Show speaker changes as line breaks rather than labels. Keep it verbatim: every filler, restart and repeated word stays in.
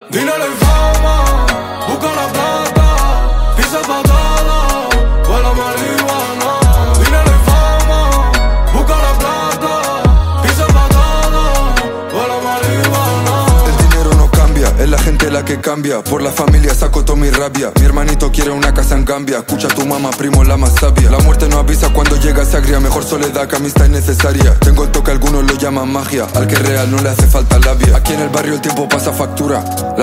Dinero y fama, busca la plata, pisa pa' todo, huele a marihuana. Dinero y fama, busca la plata, pisa pa' todo, huele a marihuana.
El dinero no cambia, es la gente la que cambia. Por la familia saco toda mi rabia. Mi hermanito quiere una casa en Gambia. Escucha a tu mamá, primo, la más sabia. La muerte no avisa cuando llega se agria. Mejor soledad que amistad innecesaria. Tengo el toque, algunos lo llaman magia. Al que es real no le hace falta labia. Aquí en el barrio el tiempo pasa factura.